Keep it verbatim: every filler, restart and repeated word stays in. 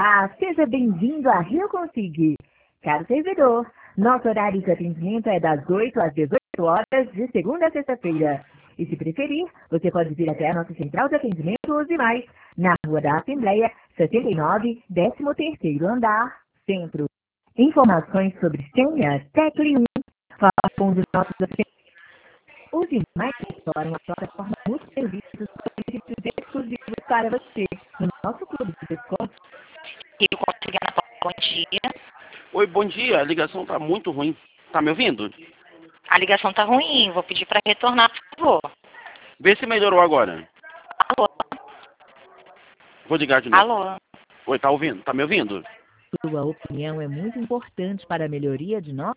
Ah, seja bem-vindo à Rio Consig. Caro servidor, nosso horário de atendimento é das oito às dezoito horas, de segunda a sexta-feira. E se preferir, você pode vir até a nossa central de atendimento Use Mais, na Rua da Assembleia, setenta e nove, décimo terceiro andar, Centro. Informações sobre senha, tecle um. Fala com um dos nossos assistentes. Use Mais para uma plataforma multi-serviços com benefícios exclusivos para você. No nosso clube de desconto. Rio Consig, Ana Paula, bom dia. Oi, bom dia. A ligação tá muito ruim. Tá me ouvindo? A ligação tá ruim, vou pedir para retornar, por favor. Vê se melhorou agora. Alô? Vou ligar de novo. Alô? Oi, tá ouvindo? Tá me ouvindo? Sua opinião é muito importante para a melhoria de nosso